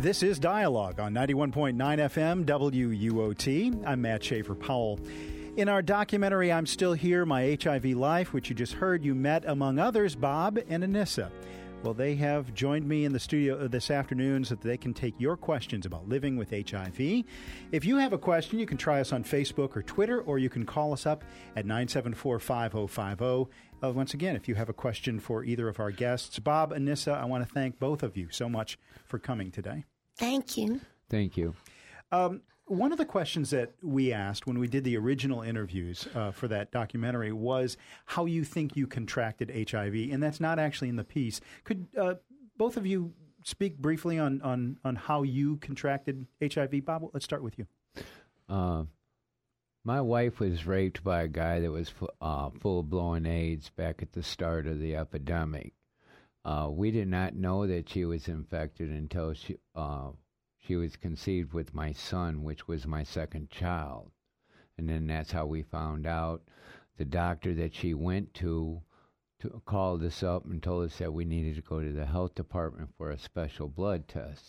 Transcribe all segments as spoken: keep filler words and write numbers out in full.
This is Dialogue on ninety-one point nine F M W U O T. I'm Matt Schaefer-Powell. In our documentary, I'm Still Here, My H I V Life, which you just heard, you met, among others, Bob and Anissa. Well, they have joined me in the studio this afternoon so that they can take your questions about living with H I V. If you have a question, you can try us on Facebook or Twitter, or you can call us up at nine seven four, five oh five oh. Uh, once again, if you have a question for either of our guests, Bob, Anissa, I want to thank both of you so much for coming today. Thank you. Thank you. Um, one of the questions that we asked when we did the original interviews uh, for that documentary was how you think you contracted H I V, and that's not actually in the piece. Could uh, both of you speak briefly on, on, on how you contracted H I V? Bob, let's start with you. Uh, my wife was raped by a guy that was uh, full-blown AIDS back at the start of the epidemic. Uh, we did not know that she was infected until she... Uh, She was conceived with my son, which was my second child. And then that's how we found out. The doctor that she went to, to called us up and told us that we needed to go to the health department for a special blood test.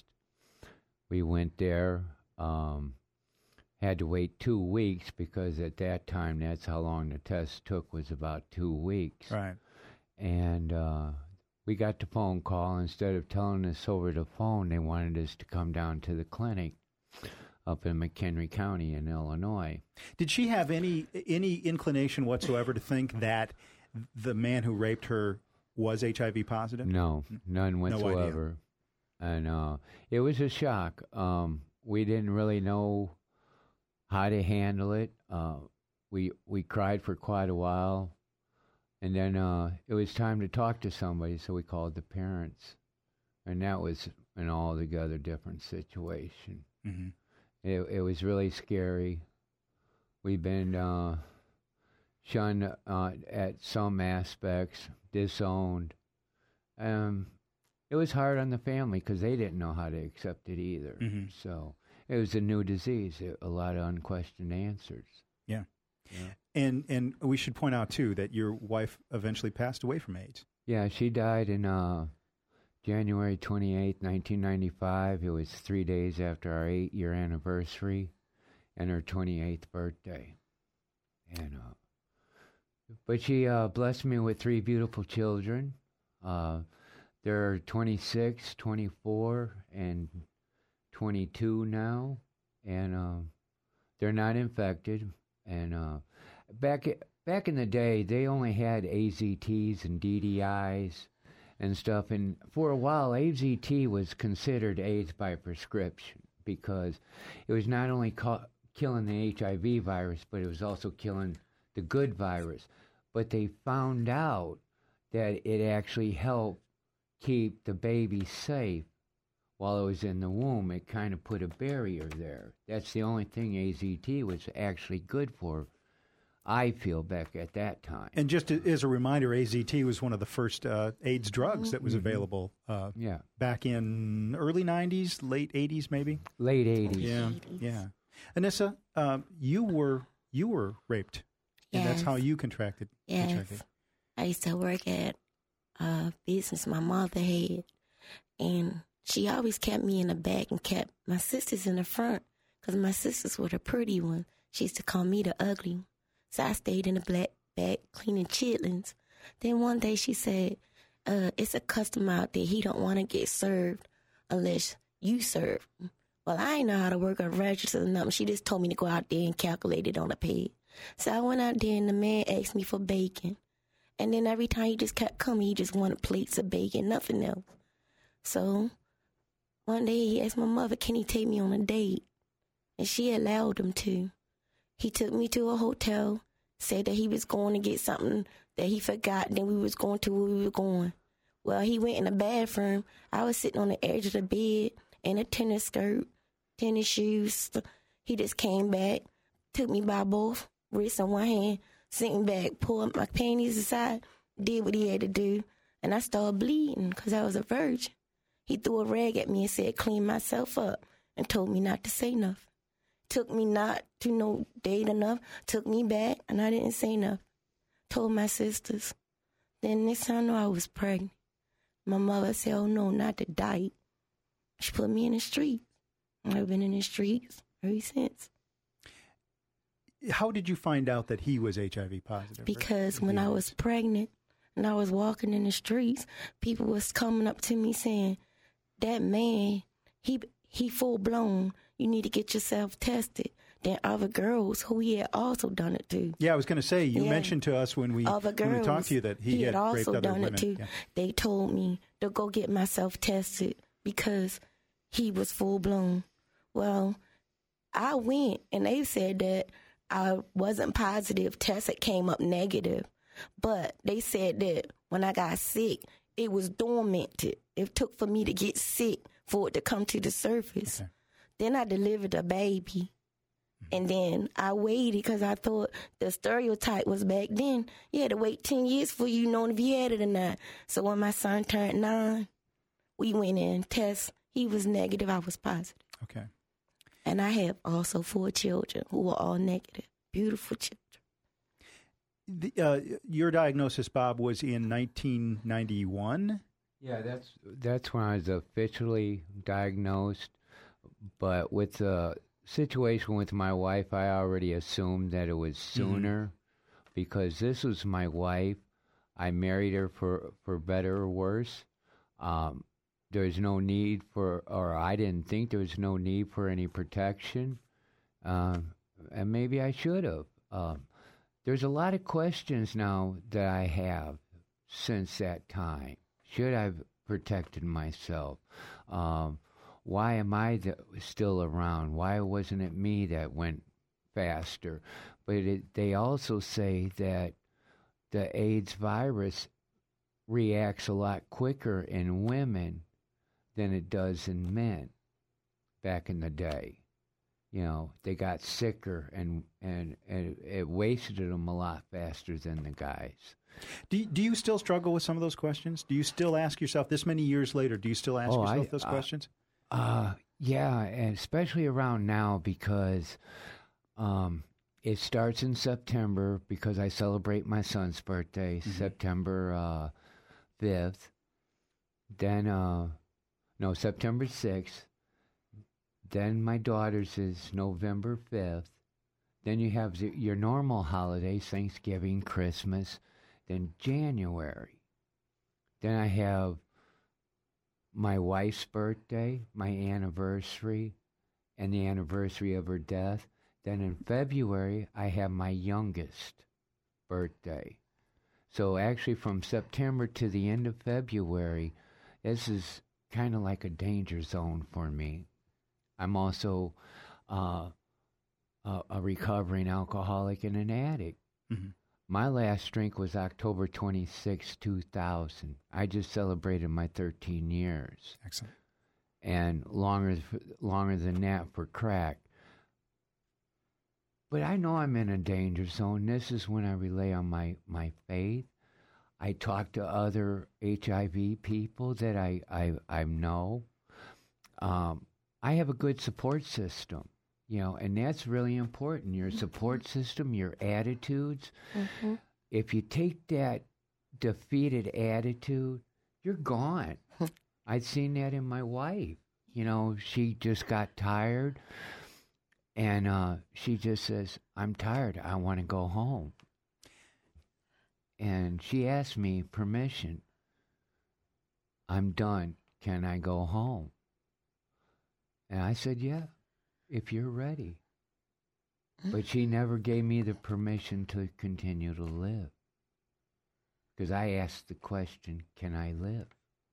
We went there, um, had to wait two weeks because at that time, that's how long the test took, was about two weeks. Right. And... Uh, We got the phone call. Instead of telling us over the phone, they wanted us to come down to the clinic up in McHenry County in Illinois. Did she have any any inclination whatsoever to think that the man who raped her was H I V positive? No, none whatsoever. No and uh, it was a shock. Um, we didn't really know how to handle it. Uh, we we cried for quite a while. And then uh, it was time to talk to somebody, so we called the parents. And that was an altogether different situation. Mm-hmm. It, it was really scary. We've been uh, shunned uh, at some aspects, disowned. Um, it was hard on the family because they didn't know how to accept it either. Mm-hmm. So it was a new disease, a lot of unquestioned answers. Yeah. Yeah. And and we should point out, too, that your wife eventually passed away from AIDS. Yeah, she died in uh, January twenty-eighth, nineteen ninety-five. It was three days after our eight-year anniversary and her twenty-eighth birthday. And uh, But she uh, blessed me with three beautiful children. Uh, they're twenty-six, twenty-four, and twenty-two now. And uh, they're not infected. And uh, back back in the day, they only had A Z Ts and D D Is and stuff. And for a while, A Z T was considered AIDS by prescription because it was not only ca- killing the H I V virus, but it was also killing the good virus. But they found out that it actually helped keep the baby safe while it was in the womb. It kind of put a barrier there. That's the only thing A Z T was actually good for, I feel, back at that time. And just as a reminder, A Z T was one of the first uh, AIDS drugs that was mm-hmm. available uh, yeah. back in early nineties, late eighties maybe? Late eighties. Yeah, eighties. yeah. Anissa, uh, you were you were raped, yes. and that's how you contracted yes. H I V. I used to work at a business my mother had, and she always kept me in the back and kept my sisters in the front because my sisters were the pretty one. She used to call me the ugly one. So I stayed in the black back cleaning chitlins. Then one day she said, uh, it's a customer out there. He don't want to get served unless you serve him. Well, I ain't know how to work a register or nothing. She just told me to go out there and calculate it on the page. So I went out there and the man asked me for bacon. And then every time he just kept coming, he just wanted plates of bacon, nothing else. So one day he asked my mother, can he take me on a date? And she allowed him to. He took me to a hotel, said that he was going to get something that he forgot, then we was going to where we were going. Well, he went in the bathroom. I was sitting on the edge of the bed in a tennis skirt, tennis shoes. He just came back, took me by both wrists in one hand, sent me back, pulled my panties aside, did what he had to do, and I started bleeding because I was a virgin. He threw a rag at me and said, clean myself up, and told me not to say nothing. Took me not to no date enough, took me back, and I didn't say nothing. Told my sisters. Then next time I knew I was pregnant. My mother said, oh no, not the diet. she put me in the streets. I've been in the streets ever since. How did you find out that he was H I V positive? Because when I was pregnant and I was walking in the streets, people was coming up to me saying, that man, he he full blown. You need to get yourself tested. Then other girls who he had also done it to. Yeah, I was going to say, you yeah. mentioned to us when we, other girls, when we talked to you that he, he had, had also raped other done women. it too. Yeah. They told me to go get myself tested because he was full blown. Well, I went and they said that I wasn't positive. Test it came up negative. But they said that when I got sick, it was dormant. It took for me to get sick for it to come to the surface. Okay. Then I delivered a baby. Mm-hmm. And then I waited because I thought the stereotype was back then. You had to wait ten years for you knowing if you had it or not. So when my son turned nine, we went in, test. He was negative. I was positive. Okay. And I have also four children who were all negative. Beautiful children. The, uh, your diagnosis, Bob, was in nineteen ninety-one? Yeah, that's that's when I was officially diagnosed. But with the situation with my wife, I already assumed that it was sooner mm-hmm. because this was my wife. I married her for, for better or worse. Um, there's no need for, or I didn't think there was no need for any protection. Um, and maybe I should have. Um, there's a lot of questions now that I have since that time. Should I have protected myself? Um, why am I th- still around? Why wasn't it me that went faster? But it, they also say that the AIDS virus reacts a lot quicker in women than it does in men back in the day. You know, they got sicker and, and, and it wasted them a lot faster than the guys. Do you, do you still struggle with some of those questions? Do you still ask yourself, this many years later, do you still ask oh, yourself I, those uh, questions? Uh, yeah, and especially around now because um, it starts in September because I celebrate my son's birthday, mm-hmm. September uh, fifth. Then, uh, no, September sixth. Then my daughter's is November fifth. Then you have the, your normal holidays, Thanksgiving, Christmas. Then January. Then I have my wife's birthday, my anniversary, and the anniversary of her death. Then in February, I have my youngest birthday. So actually from September to the end of February, this is kind of like a danger zone for me. I'm also uh, a, a recovering alcoholic and an addict. Mm-hmm. My last drink was October twenty-sixth, two thousand. I just celebrated my thirteen years. Excellent. And longer, longer than that for crack. But I know I'm in a danger zone. This is when I rely on my, my faith. I talk to other H I V people that I, I, I know. Um, I have a good support system. You know, and that's really important, your support system, your attitudes. Mm-hmm. If you take that defeated attitude, you're gone. I've seen that in my wife. You know, she just got tired, and uh, she just says, I'm tired. I want to go home. And she asked me permission. I'm done. Can I go home? And I said, yeah. If you're ready. But she never gave me the permission to continue to live. Because I asked the question, can I live?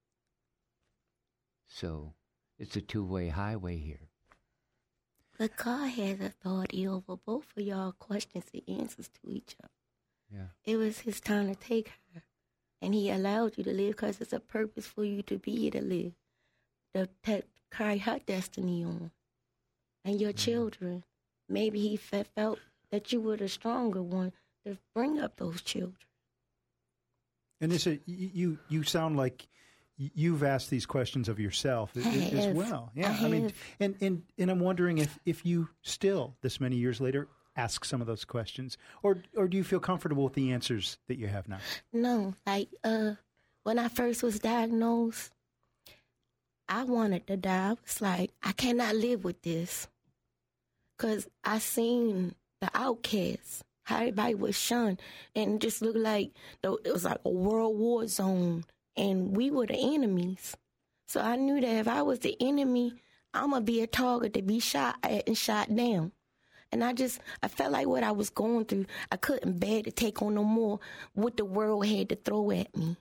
So it's a two-way highway here. But God has authority over both of y'all questions and answers to each other. Yeah. It was his time to take her. And he allowed you to live because it's a purpose for you to be here to live. To, to carry her destiny on. And your children, maybe he fe- felt that you were the stronger one to bring up those children. And is it, you you sound like you've asked these questions of yourself as, as well. Yeah, I, I mean, and, and, and I'm wondering if, if you still, this many years later, ask some of those questions, or or do you feel comfortable with the answers that you have now? No, like uh, when I first was diagnosed, I wanted to die. I was like, I cannot live with this. Because I seen the outcasts, how everybody was shunned, and it just looked like it was like a world war zone, and we were the enemies. So I knew that if I was the enemy, I'm going to be a target to be shot at and shot down. And I just, I felt like what I was going through, I couldn't bear to take on no more what the world had to throw at me.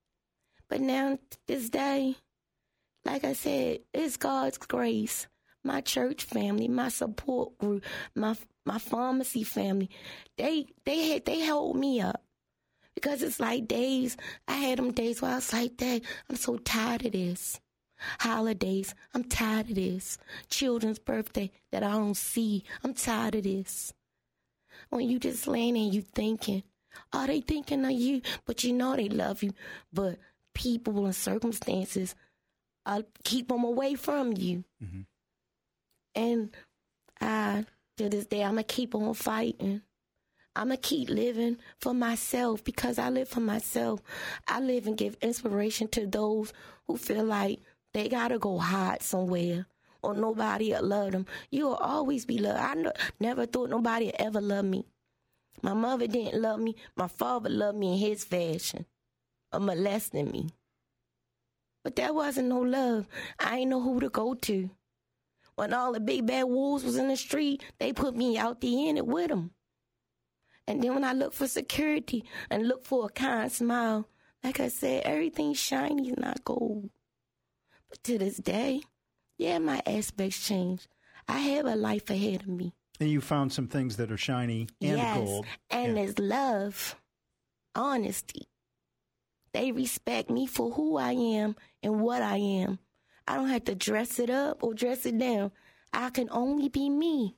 But now, this day, like I said, it's God's grace. My church family, my support group, my my pharmacy family, they they had they held me up. Because it's like days, I had them days where I was like, Dad, I'm so tired of this. Holidays, I'm tired of this. Children's birthday that I don't see, I'm tired of this. When you just laying there, you thinking, are they thinking of you? But you know they love you. But people and circumstances uh, keep them away from you. Mm-hmm. And I, to this day, I'm going to keep on fighting. I'm going to keep living for myself because I live for myself. I live and give inspiration to those who feel like they got to go hide somewhere or nobody will love them. You will always be loved. I no, never thought nobody would ever love me. My mother didn't love me. My father loved me in his fashion of molesting me. But that wasn't no love. I ain't know who to go to. When all the big bad wolves was in the street, they put me out there in it with them. And then when I look for security and look for a kind smile, like I said, everything shiny is not gold. But to this day, yeah, my aspects change. I have a life ahead of me. And you found some things that are shiny and yes, gold. And yeah. there's love, honesty. They respect me for who I am and what I am. I don't have to dress it up or dress it down. I can only be me.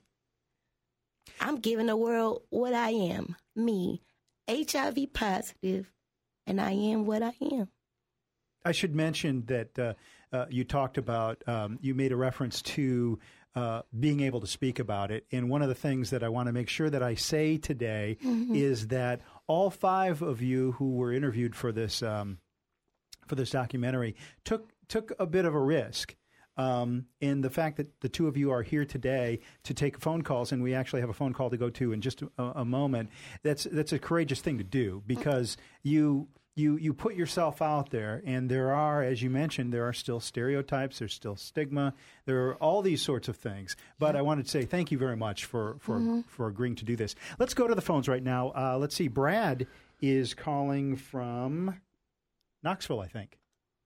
I'm giving the world what I am, me, H I V positive, and I am what I am. I should mention that uh, uh, you talked about, um, you made a reference to uh, being able to speak about it. And one of the things that I want to make sure that I say today mm-hmm. is that all five of you who were interviewed for this um, for this documentary took took a bit of a risk. Um, and the fact that the two of you are here today to take phone calls, and we actually have a phone call to go to in just a, a moment, that's that's a courageous thing to do because you you you put yourself out there, and there are, as you mentioned, there are still stereotypes, there's still stigma, there are all these sorts of things. But I wanted to say thank you very much for for, mm-hmm. for agreeing to do this. Let's go to the phones right now. Uh, let's see. Brad is calling from Knoxville, I think.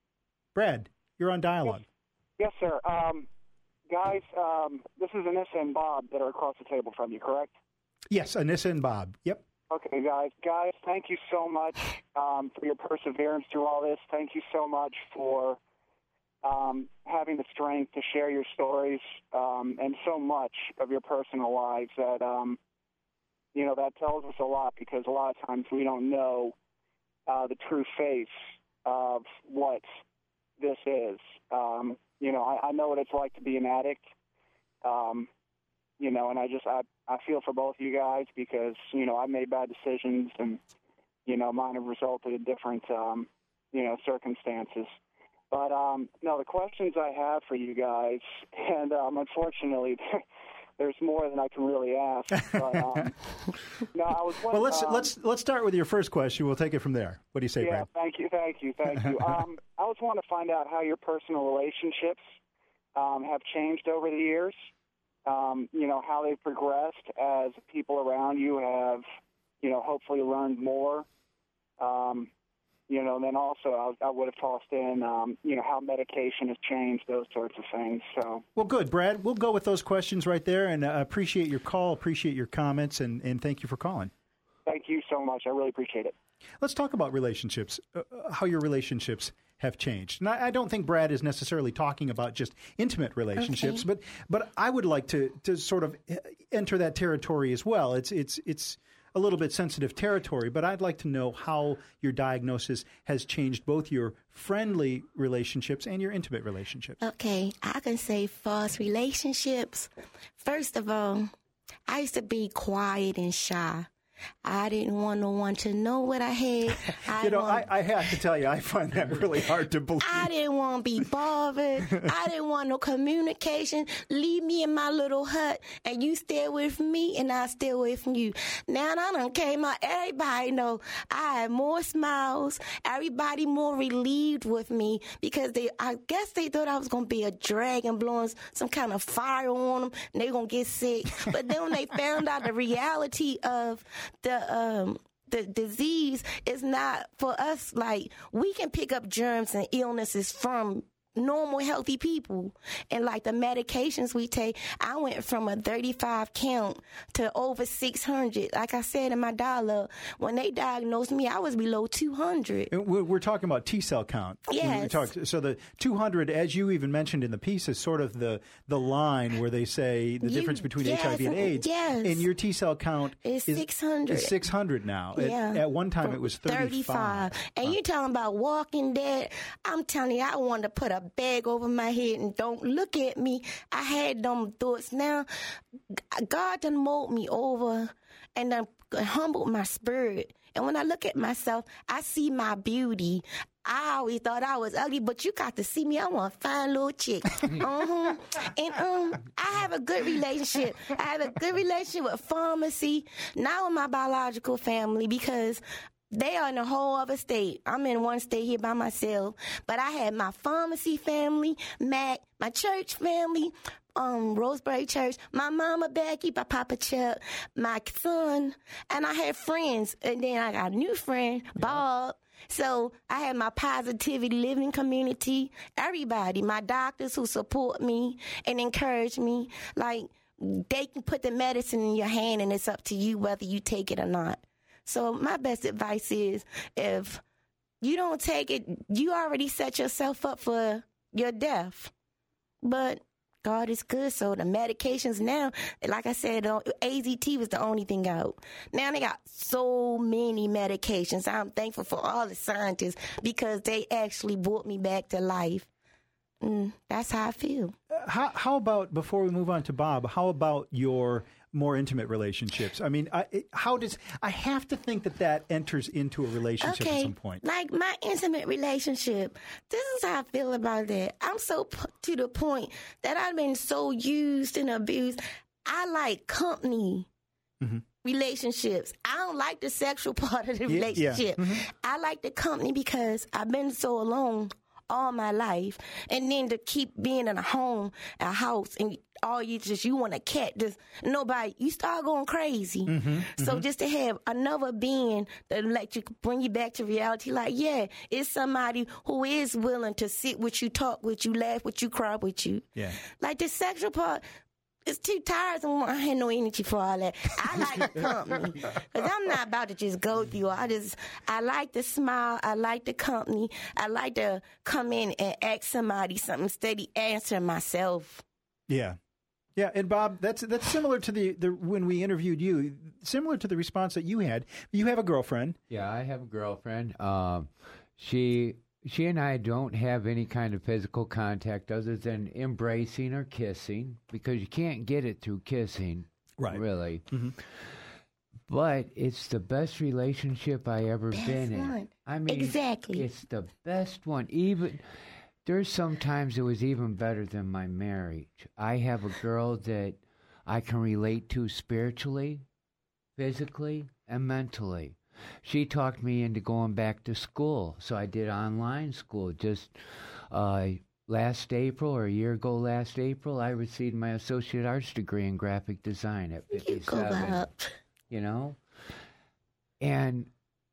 Brad, you're on Dialogue. Yes, sir. Um, guys, um, this is Anissa and Bob that are across the table from you, correct? Yes, Anissa and Bob. Yep. Okay, guys. Guys, thank you so much um, for your perseverance through all this. Thank you so much for um, having the strength to share your stories um, and so much of your personal lives that, um, you know, that tells us a lot because a lot of times we don't know uh, the true face of what this is. Um, you know, I, I know what it's like to be an addict, um, you know, and I just, I, I feel for both of you guys because, you know, I made bad decisions and, you know, mine have resulted in different, um, you know, circumstances. But, um, no, the questions I have for you guys, and um, unfortunately, there's more than I can really ask. But, um, no, I was well, let's um, let's let's start with your first question. We'll take it from there. What do you say, yeah, Brad? Yeah, thank you, thank you, thank you. um, I was wanting to find out how your personal relationships um, have changed over the years. Um, you know, how they've progressed as people around you have, you know, hopefully learned more. Um, you know, and then also I, I would have tossed in, um, you know, how medication has changed, those sorts of things. So, well, good, Brad. We'll go with those questions right there, and I uh, appreciate your call, appreciate your comments, and, and thank you for calling. Thank you so much. I really appreciate it. Let's talk about relationships, uh, how your relationships have changed. And I, I don't think Brad is necessarily talking about just intimate relationships, okay. but but I would like to to sort of enter that territory as well. It's it's it's a little bit sensitive territory, but I'd like to know how your diagnosis has changed both your friendly relationships and your intimate relationships. Okay, I can say false relationships. First of all, I used to be quiet and shy. I didn't want no one to know what I had. I you know, want, I, I have to tell you, I find that really hard to believe. I didn't want to be bothered. I didn't want no communication. Leave me in my little hut, and you stay away from me, and I stay away from you. Now I done came out. Everybody know I had more smiles. Everybody more relieved with me because they, I guess they thought I was gonna be a dragon blowing some kind of fire on them, and they gonna get sick. But then when they found out the reality of the um the disease is not for us, like we can pick up germs and illnesses from normal healthy people, and like the medications we take, I went from a thirty-five count to over six hundred. Like I said in my dialogue, when they diagnosed me, I was below two hundred. We're, we're talking about T cell count. Yes. We talk, so the two hundred, as you even mentioned in the piece, is sort of the the line where they say the You- difference between yes, H I V and AIDS. yes. And your T cell count It's is six hundred. Is six hundred now. At- Yeah. At, one time, For it was thirty-five. And you talking about Walking Dead. I'm telling you, I wanted to put a bag over my head and don't look at me. I had them thoughts. Now, God done molded me over and done humbled my spirit. And when I look at myself, I see my beauty. I always thought I was ugly, but you got to see me. I'm a fine little chick. uh-huh. And um, I have a good relationship. I have a good relationship with pharmacy, not with my biological family, because they are in a whole other state. I'm in one state here by myself. But I had my pharmacy family, Mac, my church family, um, Roseberry Church, my mama Becky, my papa Chuck, my son, and I had friends. And then I got a new friend, Bob. So I had my positivity living community, everybody, my doctors who support me and encourage me. Like, they can put the medicine in your hand and it's up to you whether you take it or not. So my best advice is, if you don't take it, you already set yourself up for your death. But God is good. So the medications now, like I said, A Z T was the only thing out. Now they got so many medications. I'm thankful for all the scientists because they actually brought me back to life. Mm, that's how I feel. How, how about, before we move on to Bob, how about your more intimate relationships? I mean, I, how does, I have to think that that enters into a relationship okay, at some point. Like my intimate relationship, this is how I feel about that. I'm so p- to the point that I've been so used and abused. I like company. Mm-hmm. Relationships. I don't like the sexual part of the Yeah, relationship. yeah. Mm-hmm. I like the company because I've been so alone all my life, and then to keep being in a home, a house, and all you just you want a cat, just nobody, you start going crazy. Mm-hmm, so mm-hmm. just to have another being that let you bring you back to reality, like yeah, it's somebody who is willing to sit with you, talk with you, laugh with you, cry with you. Yeah, like the sexual part. It's too tiresome. I had no energy for all that. I like the company because I'm not about to just go through. I just, I like the smile. I like the company. I like to come in and ask somebody something steady, answer myself. Yeah. Yeah, and Bob, that's that's similar to the, the when we interviewed you, similar to the response that you had. You have a girlfriend. Yeah, I have a girlfriend. Um, she... She and I don't have any kind of physical contact other than embracing or kissing, because you can't get it through kissing, right? Really. Mm-hmm. But it's the best relationship I ever best been one. in. I mean, exactly. It's the best one. Even there's sometimes it was even better than my marriage. I have a girl that I can relate to spiritually, physically, and mentally. She talked me into going back to school, so I did online school. Just uh, last April, or a year ago last April, I received my associate arts degree in graphic design at fifty-seven. You, you know? And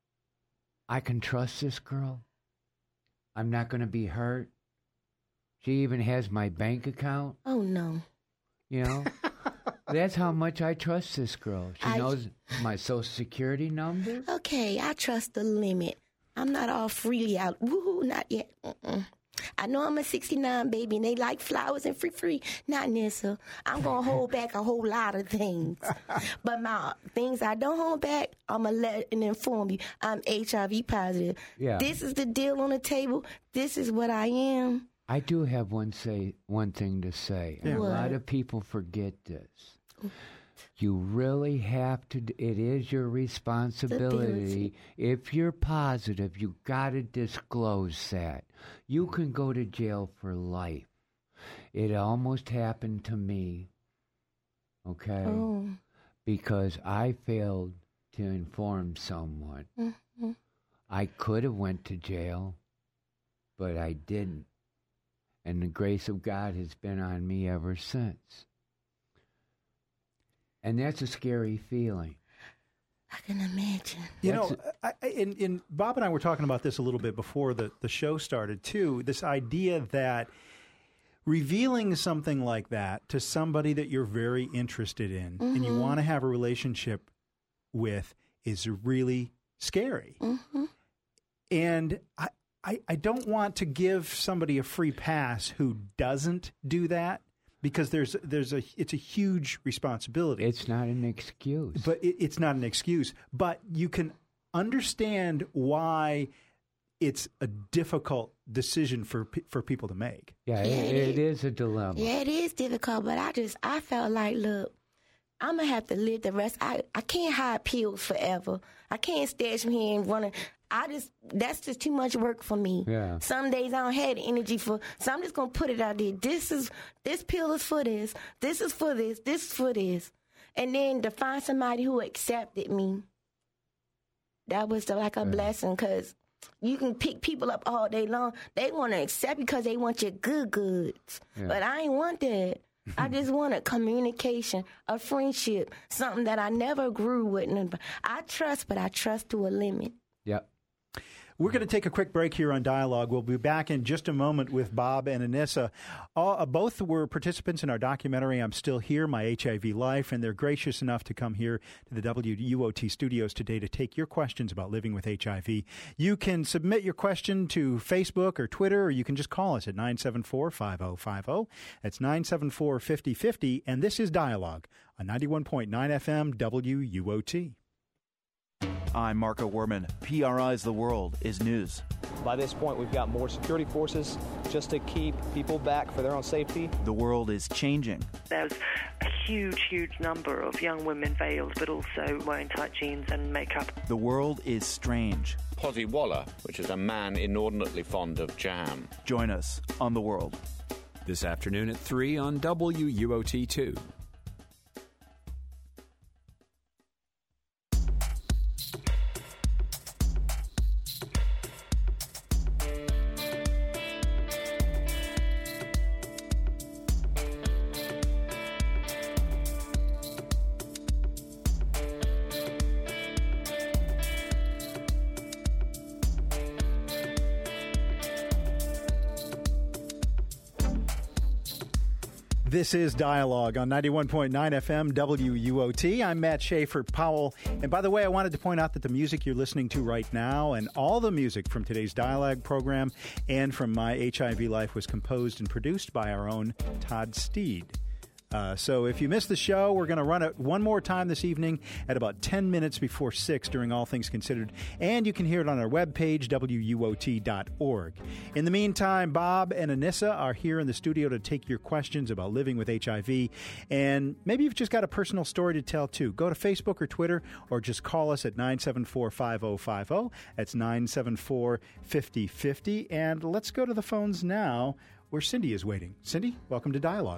I can trust this girl. I'm not going to be hurt. She even has my bank account. Oh, no. You know? That's how much I trust this girl. She I, knows my social security number. Okay, I trust the limit. I'm not all freely out. Woohoo, not yet. Mm-mm. I know I'm a sixty-nine baby, and they like flowers and free free. Not Nissa. I'm going to hold back a whole lot of things. But my things I don't hold back, I'm going to let and inform you. I'm H I V positive. Yeah. This is the deal on the table. This is what I am. I do have one say one thing to say. Yeah. A lot of people forget this. You really have to. It is your responsibility. If you're positive, you got to disclose that. You can go to jail for life. It almost happened to me, okay, Oh. because I failed to inform someone. Mm-hmm. I could have went to jail, but I didn't. And the grace of God has been on me ever since. And that's a scary feeling. I can imagine. You That's know, I, I, and, and Bob and I were talking about this a little bit before the, the show started, too. This idea that revealing something like that to somebody that you're very interested in mm-hmm. and you want to have a relationship with is really scary. Mm-hmm. And I, I, I don't want to give somebody a free pass who doesn't do that. Because there's there's a it's a huge responsibility. It's not an excuse. But it, it's not an excuse. But you can understand why it's a difficult decision for for people to make. Yeah, Yeah, it, it it is a dilemma. Yeah, it is difficult, but I just, I felt like, look, I'm going to have to live the rest. I, I can't hide pills forever. I can't stay from here and run. I just, that's just too much work for me. Yeah. Some days I don't have the energy for, so I'm just going to put it out there. This is, this pill is for this. This is for this. This is for this. And then to find somebody who accepted me, that was the, like a yeah. blessing, because you can pick people up all day long. They want to accept you because they want your good goods. Yeah. But I ain't want that. I just wanted communication, a friendship, something that I never grew with. I trust, but I trust to a limit. Yep. We're going to take a quick break here on Dialogue. We'll be back in just a moment with Bob and Anissa. All, uh, both were participants in our documentary, I'm Still Here, My H I V Life, and they're gracious enough to come here to the W U O T studios today to take your questions about living with H I V. You can submit your question to Facebook or Twitter, or you can just call us at nine seven four, five oh five oh. That's nine seven four, five oh five oh, and this is Dialogue on ninety-one point nine F M W U O T. I'm Marco Werman. P R I's The World is news. By this point, we've got more security forces just to keep people back for their own safety. The world is changing. There's a huge, huge number of young women veiled, but also wearing tight jeans and makeup. The world is strange. Posy Waller, which is a man inordinately fond of jam. Join us on The World. This afternoon at three on W U O T two. This is Dialogue on ninety-one point nine F M W U O T. I'm Matt Schaefer Powell. And by the way, I wanted to point out that the music you're listening to right now and all the music from today's Dialogue program and from My H I V Life was composed and produced by our own Todd Steed. Uh, so if you missed the show, we're going to run it one more time this evening at about ten minutes before six during All Things Considered. And you can hear it on our webpage, W U O T dot org. In the meantime, Bob and Anissa are here in the studio to take your questions about living with H I V. And maybe you've just got a personal story to tell, too. Go to Facebook or Twitter or just call us at nine seven four, five oh five oh. That's nine seven four, five oh five oh. And let's go to the phones now where Cindy is waiting. Cindy, welcome to Dialogue.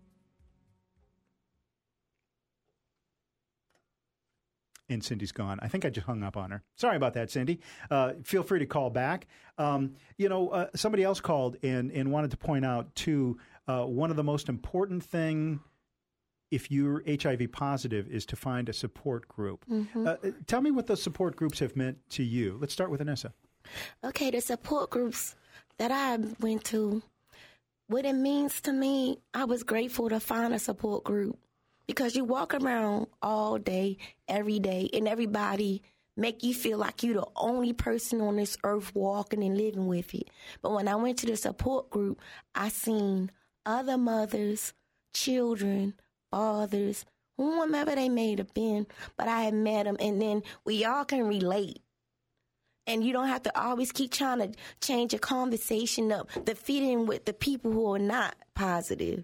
And Cindy's gone. I think I just hung up on her. Sorry about that, Cindy. Uh, feel free to call back. Um, you know, uh, somebody else called and, and wanted to point out, too, uh, one of the most important thing if you're H I V positive is to find a support group. Mm-hmm. Uh, tell me what those support groups have meant to you. Let's start with Anissa. Okay, the support groups that I went to, what it means to me, I was grateful to find a support group. Because you walk around all day, every day, and everybody make you feel like you're the only person on this earth walking and living with it. But when I went to the support group, I seen other mothers, children, fathers, whomever they may have been, but I had met them, and then we all can relate. And you don't have to always keep trying to change your conversation up to fit in with the people who are not positive.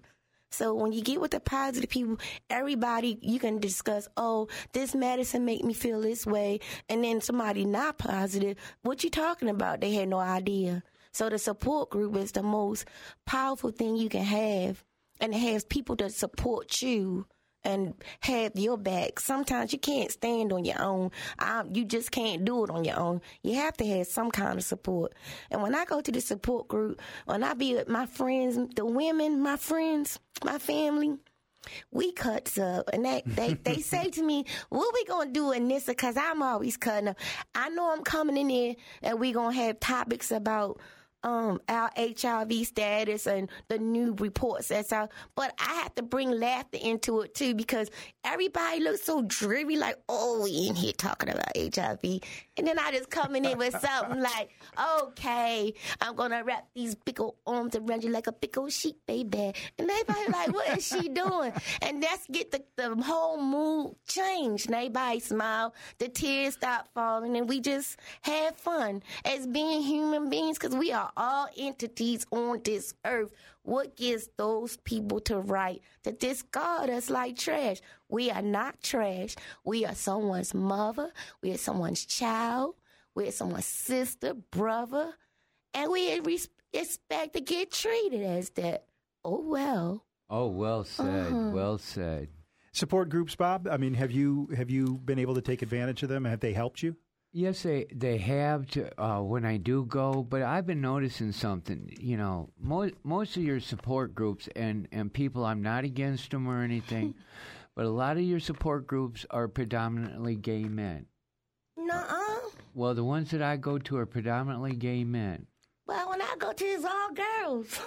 So when you get with the positive people, everybody, you can discuss, oh, this medicine make me feel this way. And then somebody not positive, what you talking about? They had no idea. So the support group is the most powerful thing you can have. And it has people that support you and have your back. Sometimes you can't stand on your own. Um, you just can't do it on your own. You have to have some kind of support. And when I go to the support group, when I be with my friends, the women, my friends, my family, we cuts up. And they, they, they say to me, what we going to do in this? Because I'm always cutting up. I know I'm coming in there and we going to have topics about Um, our H I V status and the new reports that's out. But I have to bring laughter into it, too, because everybody looks so dreary, like, oh, we in here talking about H I V. And then I just come in with something like, okay, I'm going to wrap these big old arms around you like a big old sheep, baby. And everybody like, what is she doing? And that's get the, the whole mood changed. And everybody smile, the tears stop falling, and we just have fun as being human beings, because we are all entities on this earth. What gives those people to right to discard us like trash? We are not trash. We are someone's mother. We are someone's child. We are someone's sister, brother. And we expect to get treated as that. Oh, well. Oh, well said. Uh-huh. Well said. Support groups, Bob? I mean, have you have you been able to take advantage of them? Have they helped you? Yes, they they have to, uh, when I do go, but I've been noticing something. You know, most most of your support groups and, and people, I'm not against them or anything, but a lot of your support groups are predominantly gay men. Nuh-uh. Well, the ones that I go to are predominantly gay men. Well, when I go to, it's all girls.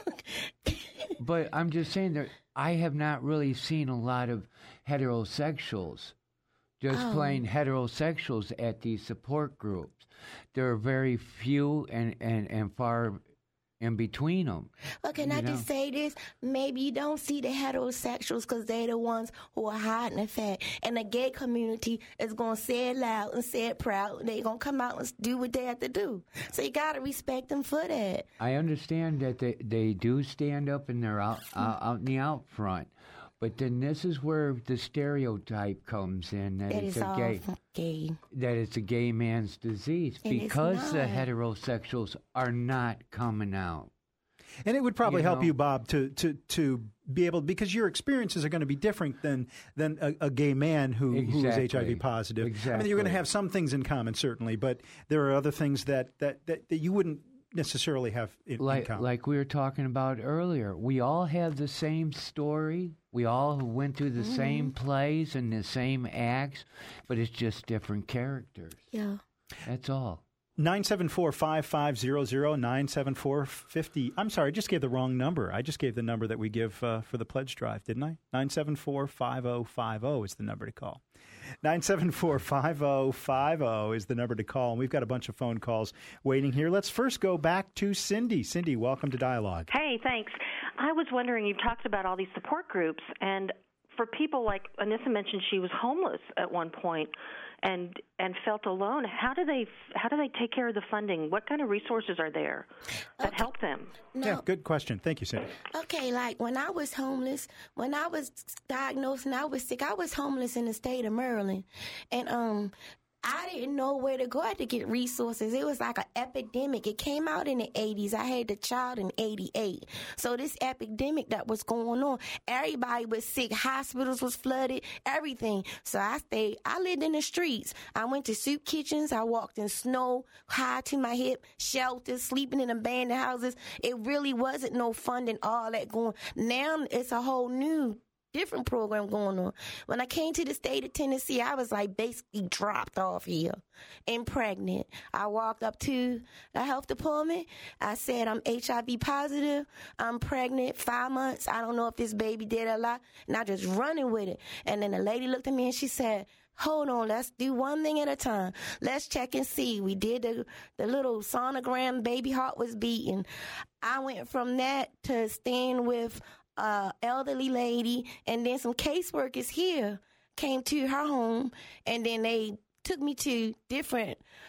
But I'm just saying that I have not really seen a lot of heterosexuals. Just oh. plain heterosexuals at these support groups. There are very few and, and, and far in between them. Well, can I know? just say this? Maybe you don't see the heterosexuals because they're the ones who are hiding the fact. And the gay community is going to say it loud and say it proud. And they're going to come out and do what they have to do. So you got to respect them for that. I understand that they, they do stand up and they're out, out, out in the out front. But then this is where the stereotype comes in that, that it's is a gay, gay, that it's a gay man's disease it because the heterosexuals are not coming out. And it would probably you help know? you, Bob, to, to, to be able, because your experiences are going to be different than than a, a gay man who, exactly. who is H I V positive. Exactly. I mean, you're going to have some things in common, certainly, but there are other things that, that, that, that you wouldn't necessarily have in, like, in common. Like we were talking about earlier, we all have the same story. We all went through the mm-hmm. same plays and the same acts, but it's just different characters. Yeah. That's all. nine seven four, five five zero zero, nine seven four, five zero. I'm sorry, I just gave the wrong number. I just gave the number that we give uh, for the pledge drive, didn't I? nine seven four, five zero five zero is the number to call. nine seven four, five zero five zero is the number to call. And we've got a bunch of phone calls waiting here. Let's first go back to Cindy. Cindy, welcome to Dialogue. Hey, thanks. I was wondering, you talked about all these support groups, and for people like Anissa mentioned, she was homeless at one point and and felt alone. How do they how do they take care of the funding? What kind of resources are there that okay. help them? No. Yeah, good question. Thank you, Cindy. Okay, like when I was homeless, when I was diagnosed and I was sick, I was homeless in the state of Maryland, and um. I didn't know where to go. I had to get resources. It was like an epidemic. It came out in the eighties. I had the child in eighty-eight. So this epidemic that was going on, everybody was sick. Hospitals was flooded, everything. So I stayed, I lived in the streets. I went to soup kitchens. I walked in snow, high to my hip, shelters, sleeping in abandoned houses. It really wasn't no funding, all that going. Now it's a whole new different program going on. When I came to the state of Tennessee, I was like basically dropped off here and pregnant. I walked up to the health department. I said, I'm H I V positive. I'm pregnant, five months. I don't know if this baby did a lot. And I just running with it. And then the lady looked at me and she said, hold on, let's do one thing at a time. Let's check and see. We did the, the little sonogram, baby heart was beating. I went from that to staying with Uh, elderly lady, and then some caseworkers here came to her home, and then they took me to different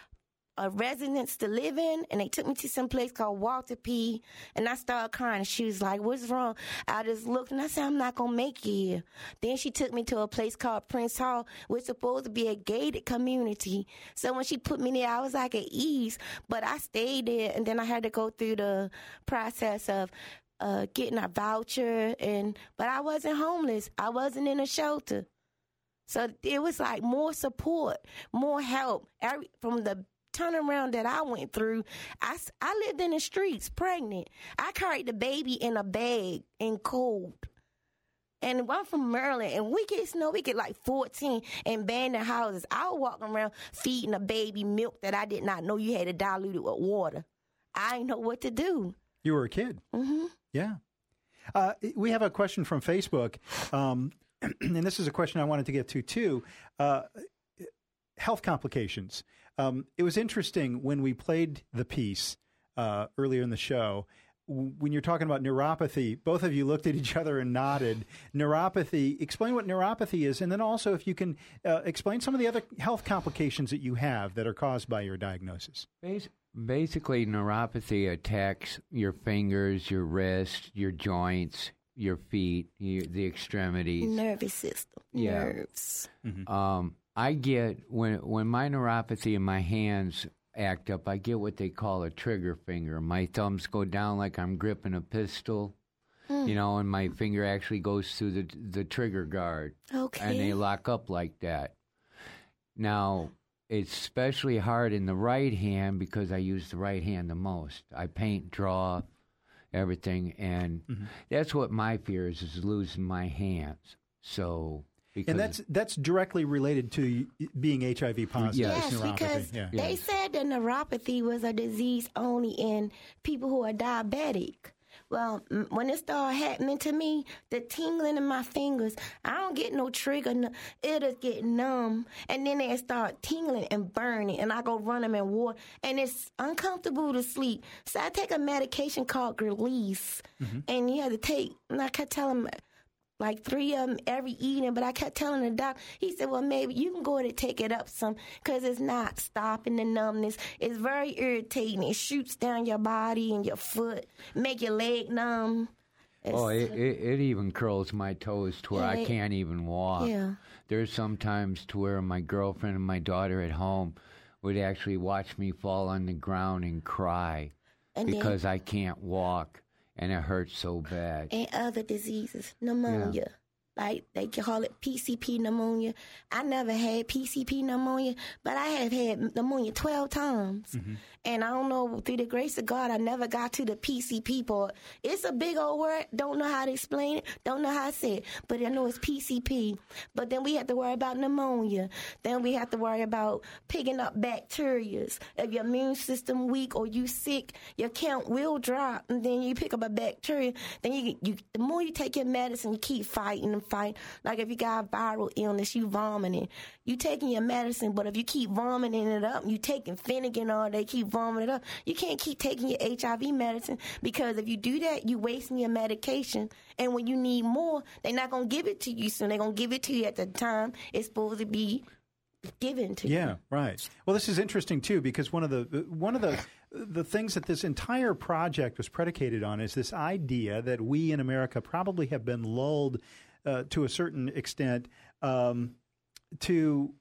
a residence to live in, and they took me to some place called Walter P. And I started crying. She was like, "What's wrong?" I just looked and I said, "I'm not gonna make it here." Then she took me to a place called Prince Hall, which is supposed to be a gated community. So when she put me there, I was like at ease, but I stayed there, and then I had to go through the process of uh, getting a voucher, and but I wasn't homeless. I wasn't in a shelter. So it was like more support, more help every, from the turnaround that I went through. I, I lived in the streets, pregnant. I carried the baby in a bag in cold. And I'm from Maryland, and we get snow. We get like fourteen in abandoned houses. I was walking around feeding a baby milk that I did not know you had to dilute it with water. I didn't know what to do. You were a kid. Mm-hmm. Yeah. Uh, we have a question from Facebook, um, and this is a question I wanted to get to, too. Uh, health complications. Um, it was interesting when we played the piece uh, earlier in the show. W- when you're talking about neuropathy, both of you looked at each other and nodded. Neuropathy, explain what neuropathy is, and then also if you can uh, explain some of the other health complications that you have that are caused by your diagnosis. Bas- Basically, neuropathy attacks your fingers, your wrists, your joints, your feet, your, the extremities. Nervous system. Yeah. Nerves. Mm-hmm. Um, I get, when when my neuropathy in my hands act up, I get what they call a trigger finger. My thumbs go down like I'm gripping a pistol, mm. you know, and my finger actually goes through the the trigger guard. Okay. And they lock up like that. Now, it's especially hard in the right hand because I use the right hand the most. I paint, draw, everything, and mm-hmm. that's what my fear is, is losing my hands. So... Because and that's that's directly related to being H I V positive. Yes, neuropathy. because yeah. they yes. said that neuropathy was a disease only in people who are diabetic. Well, m- when it started happening to me, the tingling in my fingers, I don't get no trigger. It'll get numb, and then it start tingling and burning, and I go run them in water, and it's uncomfortable to sleep. So I take a medication called Release, mm-hmm. and you have to take, and I kept telling them, like three of them every evening, but I kept telling the doc, he said, well, maybe you can go ahead and take it up some because it's not stopping the numbness. It's very irritating. It shoots down your body and your foot, make your leg numb. It's, oh, it, it, it even curls my toes to where yeah, I can't even walk. Yeah. There's sometimes to where my girlfriend and my daughter at home would actually watch me fall on the ground and cry and because then, I can't walk. And it hurts so bad. And other diseases, pneumonia. Yeah. Like they call it P C P pneumonia. I never had P C P pneumonia, but I have had pneumonia twelve times. Mm-hmm. And I don't know, through the grace of God, I never got to the P C P part. It's a big old word. Don't know how to explain it. Don't know how to say it. But I know it's P C P. But then we have to worry about pneumonia. Then we have to worry about picking up bacteria. If your immune system weak or you sick, your count will drop. And then you pick up a bacteria. Then you, you the more you take your medicine, you keep fighting and fighting. Like if you got a viral illness, you vomiting. You taking your medicine, but if you keep vomiting it up, you taking Finnegan all day, keep vomiting it up, you can't keep taking your H I V medicine because if you do that, you wasting your medication. And when you need more, they're not going to give it to you soon. They're going to give it to you at the time it's supposed to be given to yeah, you. Yeah, right. Well, this is interesting, too, because one of the one of the the things that this entire project was predicated on is this idea that we in America probably have been lulled uh, to a certain extent um, to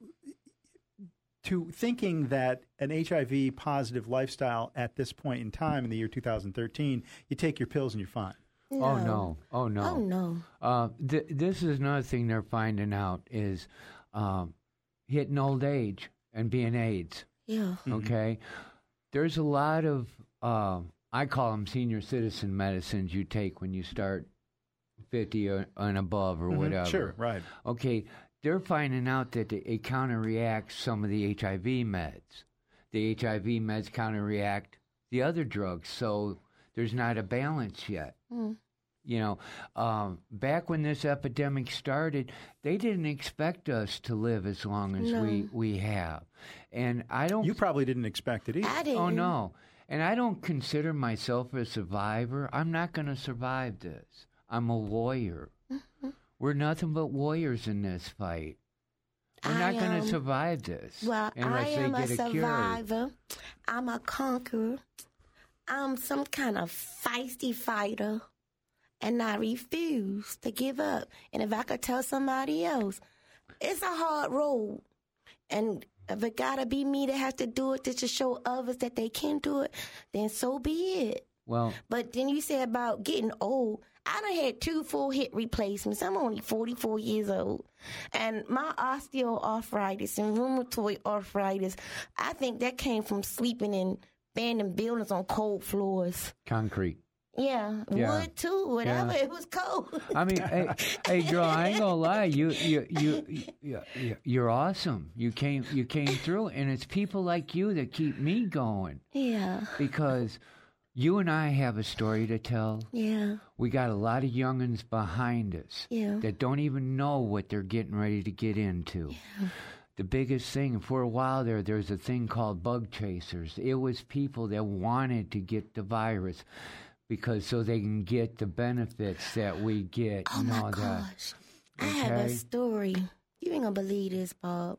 to thinking that an H I V positive lifestyle at this point in time in the year two thousand thirteen, you take your pills and you're fine. No. Oh, no. Oh, no. Oh, no. Uh, th- this is another thing they're finding out is um, hitting old age and being AIDS. Yeah. Okay? Mm-hmm. There's a lot of, uh, I call them senior citizen medicines you take when you start fifty or, and above or mm-hmm. whatever. Sure, right. Okay. They're finding out that it counterreacts some of the H I V meds. The H I V meds counteract the other drugs, so there's not a balance yet. Mm. You know, um, back when this epidemic started, they didn't expect us to live as long as no. we, we have. And I don't... You probably didn't expect it either. I didn't. Oh, no. And I don't consider myself a survivor. I'm not going to survive this. I'm a warrior. Mm-hmm. We're nothing but warriors in this fight. We're I not going am- to survive this Well, unless I they am a get it cured. survivor. I'm a conqueror. I'm some kind of feisty fighter. And I refuse to give up. And if I could tell somebody else, it's a hard road. And if it gotta be me that has to do it to show others that they can do it, then so be it. Well, But then you said about getting old. I done had two full hip replacements. I'm only forty-four years old. And my osteoarthritis and rheumatoid arthritis, I think that came from sleeping in abandoned buildings on cold floors. concrete. Yeah, Yeah. wood too, whatever. Yeah. It was cold. I mean, hey, hey, girl, I ain't gonna lie. You, you, you, you, you- you're awesome. You came, you came through, and it's people like you that keep me going Yeah, because you and I have a story to tell. yeah, We got a lot of youngins behind us yeah. that don't even know what they're getting ready to get into. The biggest thing for a while there, there's a thing called bug chasers. It was people that wanted to get the virus because so they can get the benefits that we get. Oh and my all that. gosh. I have a Okay. story. You ain't gonna believe this, Bob.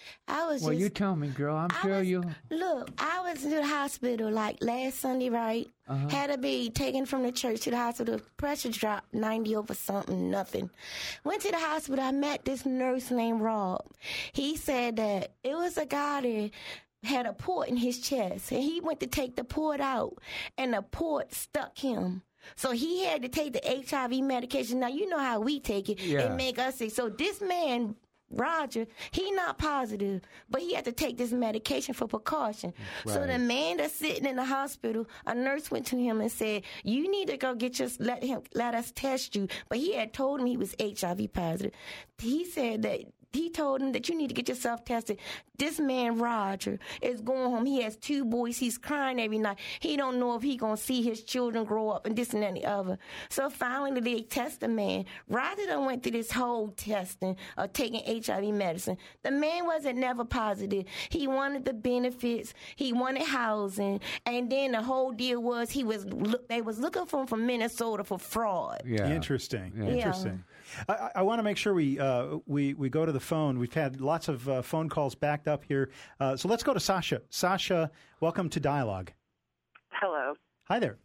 I was Well, just you tell me, girl. I'm I sure was- you. Look, I was in the hospital like last Sunday, right? Uh-huh. Had to be taken from the church to the hospital. Pressure dropped ninety over something, nothing. Went to the hospital. I met this nurse named Rob. He said that it was a guy that had a port in his chest, and he went to take the port out, and the port stuck him. So he had to take the H I V medication. Now, you know how we take it. Yeah. It make us sick. So this man, Roger, he not positive, but he had to take this medication for precaution. So Right. the man that's sitting in the hospital, a nurse went to him and said, "You need to go get your let him let us test you." But he had told him he was H I V positive. He said that he told him that you need to get yourself tested. This man, Roger, is going home. He has two boys. He's crying every night. He don't know if he going to see his children grow up and this and that and the other. So finally, they test the man. Roger done went through this whole testing of taking H I V medicine. The man wasn't never positive. He wanted the benefits. He wanted housing. And then the whole deal was he was look, they was looking for him from Minnesota for fraud. Yeah. Interesting. Yeah. Interesting. I, I- I want to make sure we uh, we we go to the phone. We've had lots of uh, phone calls backed up here, uh, so let's go to Sasha. Sasha, welcome to Dialogue. Hello. Hi there.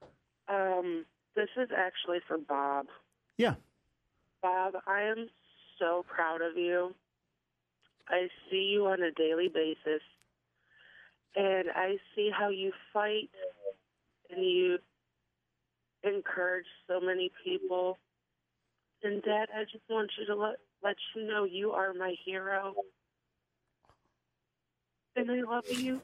Um, this is actually for Bob. Yeah. Bob, I am so proud of you. I see you on a daily basis, and I see how you fight and you encourage so many people. And, Dad, I just want you to let, let you know you are my hero. And I love you.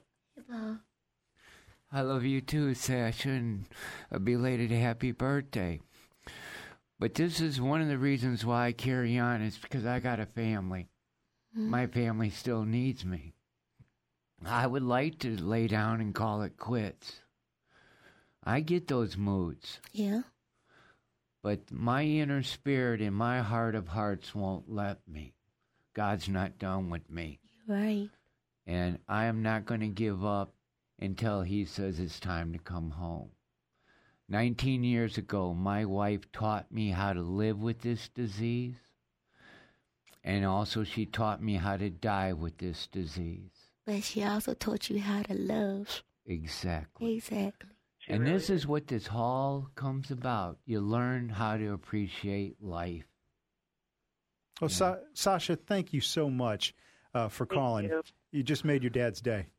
I love you too, Sasha, and a belated happy birthday. But this is one of the reasons why I carry on is because I got a family. My family still needs me. I would like to lay down and call it quits. I get those moods. Yeah. But my inner spirit and my heart of hearts won't let me. God's not done with me. Right. And I am not going to give up until he says it's time to come home. Nineteen years ago, my wife taught me how to live with this disease. And also she taught me how to die with this disease. But she also taught you how to love. Exactly. Exactly. And this is what this all comes about. You learn how to appreciate life. Oh, Sa- Sasha, thank you so much uh, for calling. you. You just made your dad's day.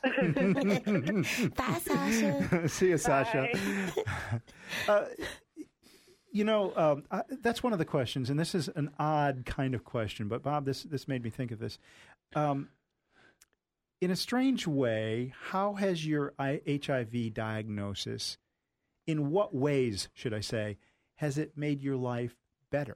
Bye, Sasha. See you, Sasha. uh, you know, um, I, that's one of the questions, and this is an odd kind of question, but Bob, this this made me think of this. Um, in a strange way, how has your I- H I V diagnosis, in what ways, should I say, has it made your life better?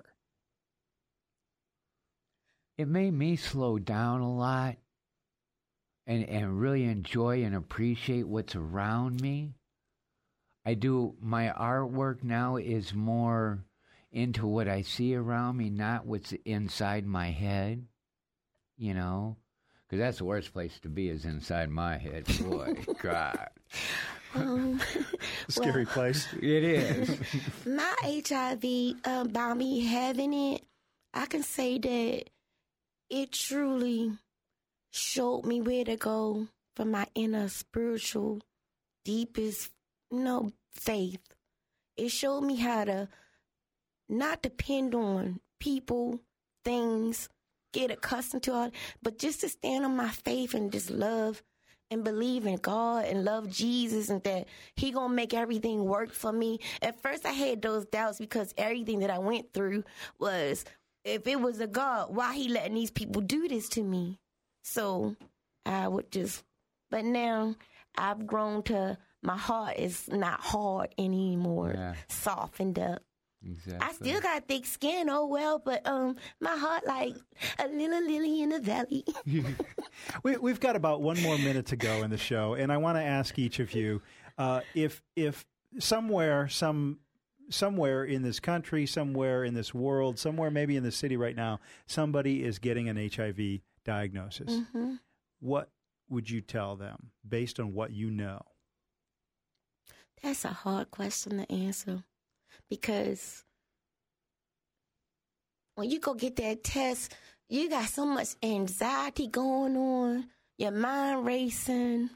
It made me slow down a lot and, and really enjoy and appreciate what's around me. I do, my artwork now is more into what I see around me, not what's inside my head, you know? Because that's the worst place to be is inside my head. Boy, God. Um, Scary well, place. It is. My H I V, um, by me having it, I can say that it truly showed me where to go for my inner spiritual, deepest, you know, faith. It showed me how to not depend on people, things, get accustomed to all, but just to stand on my faith and just love and believe in God and love Jesus and that he gonna make everything work for me. At first I had those doubts because everything that I went through was, if it was a God, why he letting these people do this to me? So I would just, but now I've grown to, my heart is not hard anymore, yeah. Softened up. Exactly. I still got thick skin, oh well, but um, my heart like a little lily in the valley. we, we've got about one more minute to go in the show, and I want to ask each of you uh, if if somewhere, some somewhere in this country, somewhere in this world, somewhere maybe in the city right now, somebody is getting an H I V diagnosis. Mm-hmm. What would you tell them based on what you know? That's a hard question to answer. Because when you go get that test, you got so much anxiety going on, your mind racing.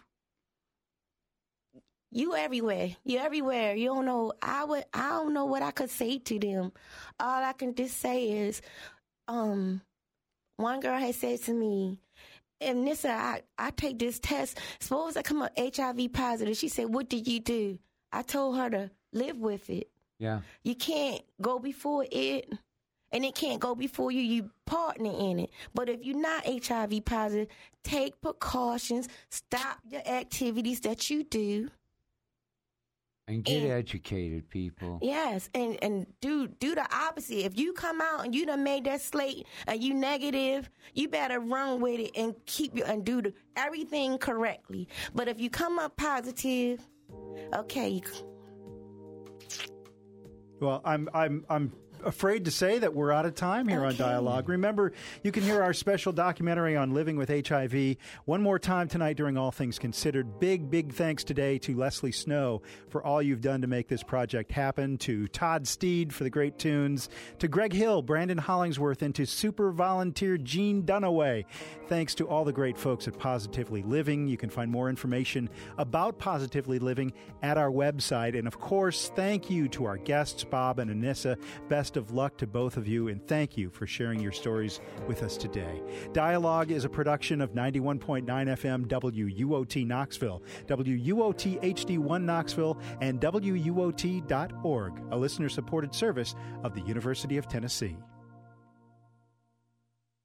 You everywhere. You everywhere. You don't know. I would. I don't know what I could say to them. All I can just say is, um, one girl had said to me, "And Nissa, I I take this test. Suppose I come up H I V positive." She said, "What did you do?" I told her to live with it. Yeah. You can't go before it, and it can't go before you. You partner in it. But if you're not H I V positive, take precautions. Stop the activities that you do. And get and, educated, people. Yes, and, and do do the opposite. If you come out and you done made that slate and you negative, you better run with it and keep your, and do the, everything correctly. But if you come up positive, okay. Well, I'm I'm I'm afraid to say that we're out of time here okay. on Dialogue. Remember, you can hear our special documentary on living with H I V one more time tonight during All Things Considered. Big, big thanks today to Leslie Snow for all you've done to make this project happen, to Todd Steed for the great tunes, to Greg Hill, Brandon Hollingsworth, and to super volunteer Gene Dunaway. Thanks to all the great folks at Positively Living. You can find more information about Positively Living at our website. And of course, thank you to our guests, Bob and Anissa. Best of luck to both of you, and thank you for sharing your stories with us today. Dialogue is a production of ninety-one point nine F M W U O T Knoxville, W U O T H D one Knoxville, and W U O T dot org, a listener-supported service of the University of Tennessee.